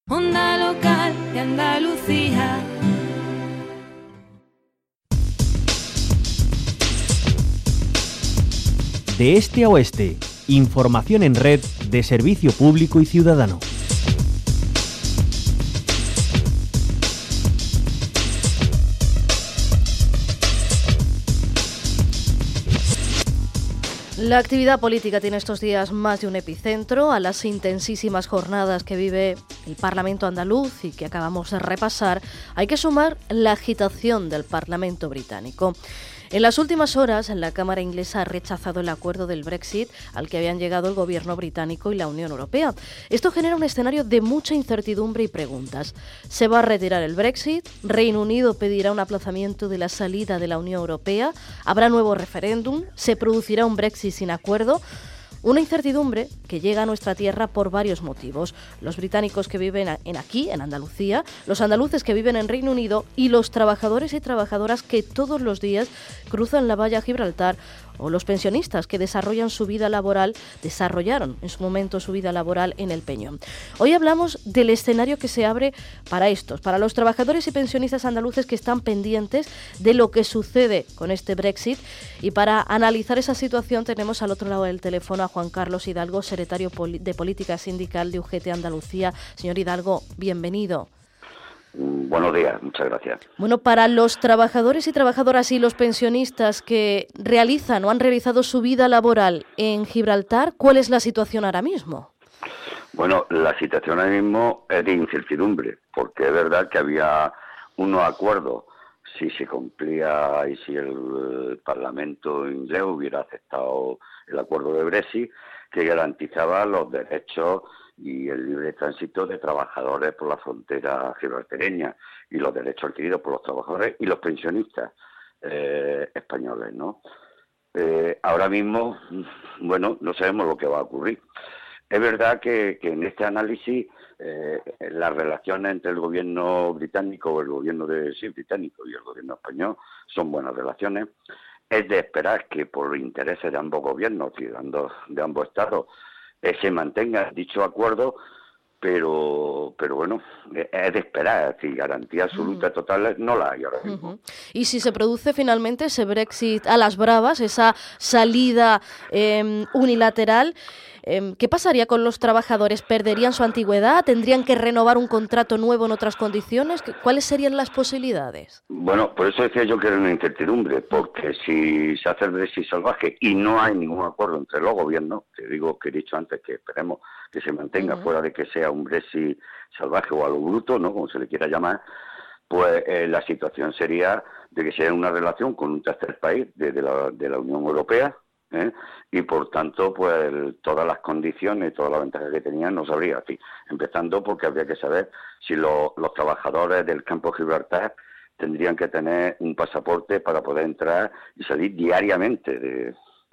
Onda local de Andalucía. De este a oeste, información en red de servicio público y ciudadano. La actividad política tiene estos días más de un epicentro. A las intensísimas jornadas que vive el Parlamento andaluz y que acabamos de repasar, hay que sumar la agitación del Parlamento británico. En las últimas horas, la Cámara inglesa ha rechazado el acuerdo del Brexit al que habían llegado el gobierno británico y la Unión Europea. Esto genera un escenario de mucha incertidumbre y preguntas. ¿Se va a retirar el Brexit? ¿Reino Unido pedirá un aplazamiento de la salida de la Unión Europea? ¿Habrá nuevo referéndum? ¿Se producirá un Brexit sin acuerdo? Una incertidumbre que llega a nuestra tierra por varios motivos. Los británicos que viven aquí, en Andalucía, los andaluces que viven en Reino Unido y los trabajadores y trabajadoras que todos los días cruzan la valla Gibraltar, o los pensionistas que desarrollaron en su momento su vida laboral en el Peñón. Hoy hablamos del escenario que se abre para los trabajadores y pensionistas andaluces que están pendientes de lo que sucede con este Brexit, y para analizar esa situación tenemos al otro lado del teléfono a Juan Carlos Hidalgo, secretario de Política Sindical de UGT Andalucía. Señor Hidalgo, bienvenido. Buenos días, muchas gracias. Bueno, para los trabajadores y trabajadoras y los pensionistas que realizan o han realizado su vida laboral en Gibraltar, ¿cuál es la situación ahora mismo? Bueno, la situación ahora mismo es de incertidumbre, porque es verdad que había unos acuerdos, si se cumplía y si el Parlamento inglés hubiera aceptado el acuerdo de Brexit, que garantizaba los derechos y el libre tránsito de trabajadores por la frontera gibraltareña y los derechos adquiridos por los trabajadores y los pensionistas españoles, ¿no? Ahora mismo, bueno, no sabemos lo que va a ocurrir. Es verdad que en este análisis las relaciones entre el gobierno británico o el gobierno británico y el gobierno español son buenas relaciones. Es de esperar que por los intereses de ambos gobiernos y de ambos estados se mantenga dicho acuerdo, pero bueno, es de esperar, es decir, garantía absoluta total no la hay ahora mismo. Y si se produce finalmente ese Brexit a las bravas, esa salida unilateral, ¿qué pasaría con los trabajadores? ¿Perderían su antigüedad? ¿Tendrían que renovar un contrato nuevo en otras condiciones? ¿Cuáles serían las posibilidades? Bueno, por eso decía yo que era una incertidumbre, porque si se hace el Brexit salvaje y no hay ningún acuerdo entre los gobiernos, te digo que he dicho antes que esperemos que se mantenga fuera de que sea un Brexit salvaje o algo bruto, ¿no?, como se le quiera llamar, pues la situación sería de que sea una relación con un tercer país de la Unión Europea, y por tanto pues todas las condiciones, todas las ventajas que tenían no sabría, así, empezando porque habría que saber si los trabajadores del campo de Gibraltar tendrían que tener un pasaporte para poder entrar y salir diariamente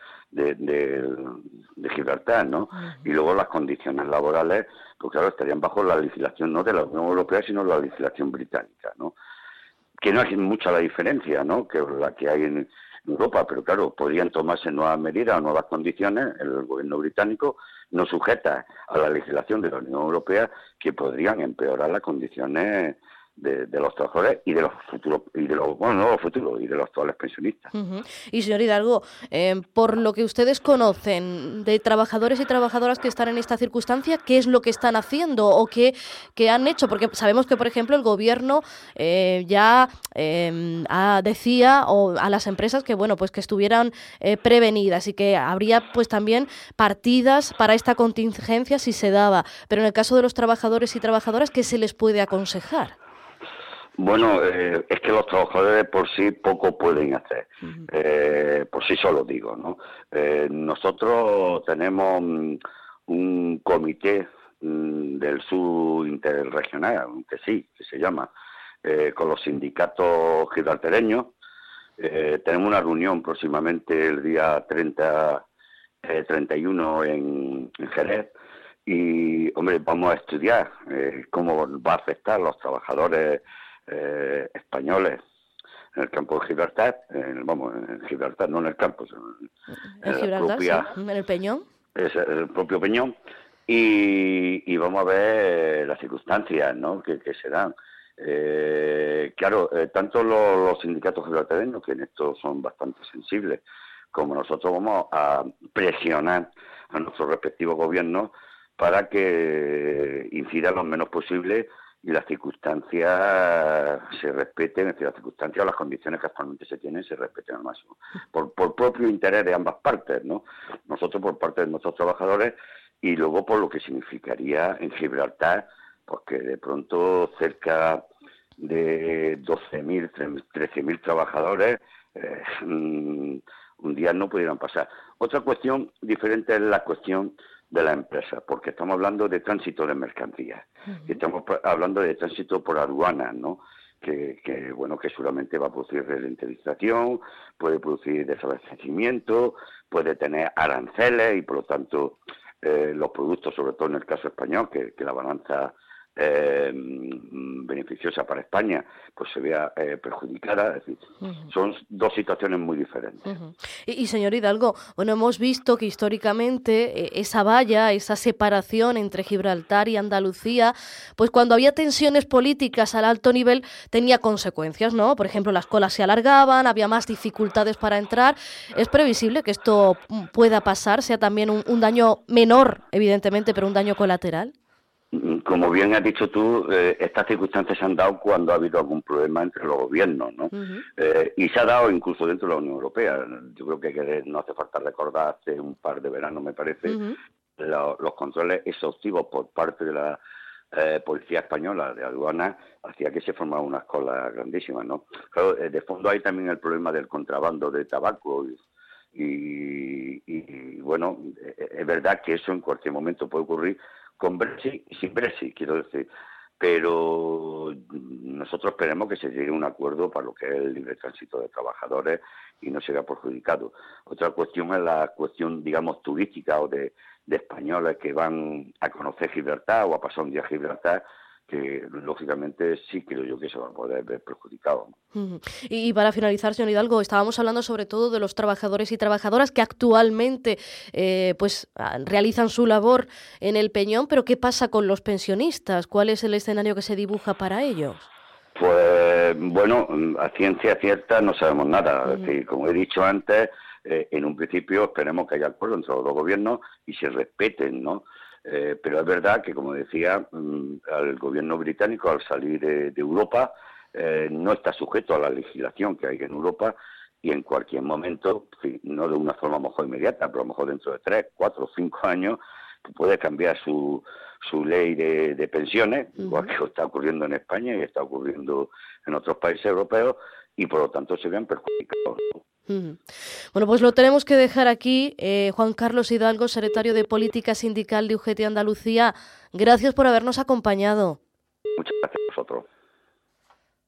de Gibraltar, ¿no? Y luego las condiciones laborales, pues claro, estarían bajo la legislación no de la Unión Europea, sino la legislación británica, ¿no? Que no es mucha la diferencia, ¿no?, que la que hay en Europa, pero claro, podrían tomarse nuevas medidas o nuevas condiciones, el gobierno británico no sujeta a la legislación de la Unión Europea, que podrían empeorar las condiciones de los trabajadores y de los futuros y de los actuales pensionistas. Y señor Hidalgo, por lo que ustedes conocen de trabajadores y trabajadoras que están en esta circunstancia, ¿qué es lo que están haciendo o qué han hecho? Porque sabemos que, por ejemplo, el gobierno ya decía a las empresas que bueno, pues que estuvieran prevenidas y que habría pues también partidas para esta contingencia si se daba. Pero en el caso de los trabajadores y trabajadoras, ¿qué se les puede aconsejar? Bueno, es que los trabajadores por sí poco pueden hacer, por sí solos digo, ¿no? Nosotros tenemos un comité del sur interregional, que se llama, con los sindicatos gibraltareños. Tenemos una reunión próximamente el día 31 en Jerez. Y, hombre, vamos a estudiar cómo va a afectar a los trabajadores españoles en el campo de Gibraltar, en Gibraltar, no en el campo, en Gibraltar, en el Peñón. Es el propio Peñón, y vamos a ver las circunstancias, ¿no?, que se dan. Claro, tanto los sindicatos gibraltareños, que en esto son bastante sensibles, como nosotros vamos a presionar a nuestros respectivos gobiernos para que incidan lo menos posible y las circunstancias se respeten, es decir, las circunstancias o las condiciones que actualmente se tienen se respeten al máximo. Por propio interés de ambas partes, ¿no? Nosotros por parte de nuestros trabajadores y luego por lo que significaría en Gibraltar, porque de pronto cerca de 12.000, 13.000 trabajadores un día no pudieran pasar. Otra cuestión diferente es la cuestión de la empresa, porque estamos hablando de tránsito de mercancías, estamos hablando de tránsito por aduanas, ¿no?, que seguramente va a producir ralentización, puede producir desabastecimiento, puede tener aranceles y por lo tanto los productos, sobre todo en el caso español, que la balanza beneficiosa para España pues se vea perjudicada. Es decir, son dos situaciones muy diferentes. Y señor Hidalgo, bueno, hemos visto que históricamente esa valla, esa separación entre Gibraltar y Andalucía, pues cuando había tensiones políticas al alto nivel tenía consecuencias, ¿no? Por ejemplo, las colas se alargaban, había más dificultades para entrar. ¿Es previsible que esto pueda pasar, sea también un daño menor, evidentemente, pero un daño colateral? Como bien has dicho tú, estas circunstancias se han dado cuando ha habido algún problema entre los gobiernos, ¿no? Y se ha dado incluso dentro de la Unión Europea. Yo creo que no hace falta recordar, hace un par de veranos, me parece, los controles exhaustivos por parte de la policía española de aduanas hacía que se formaran unas colas grandísimas, ¿no? Claro, de fondo hay también el problema del contrabando de tabaco y bueno, es verdad que eso en cualquier momento puede ocurrir, con Brexit y sin Brexit, quiero decir, pero nosotros esperemos que se llegue a un acuerdo para lo que es el libre tránsito de trabajadores y no se vea perjudicado. Otra cuestión es la cuestión, digamos, turística o de españoles que van a conocer Gibraltar o a pasar un día a Gibraltar, que lógicamente sí creo yo que se va a poder ver perjudicado. Y para finalizar, señor Hidalgo, estábamos hablando sobre todo de los trabajadores y trabajadoras que actualmente realizan su labor en el Peñón, pero ¿qué pasa con los pensionistas? ¿Cuál es el escenario que se dibuja para ellos? Pues bueno, a ciencia cierta no sabemos nada. Es decir, como he dicho antes, en un principio esperemos que haya acuerdo entre los dos gobiernos y se respeten, ¿no? Pero es verdad que, como decía, el gobierno británico, al salir de Europa, no está sujeto a la legislación que hay en Europa y en cualquier momento, no de una forma a lo mejor inmediata, pero a lo mejor dentro de 3, 4, 5 años, puede cambiar su ley de pensiones, igual que está ocurriendo en España y está ocurriendo en otros países europeos, y por lo tanto se vean perjudicados, ¿no? Bueno, pues lo tenemos que dejar aquí. Juan Carlos Hidalgo, secretario de Política Sindical de UGT Andalucía, gracias por habernos acompañado. Muchas gracias a vosotros.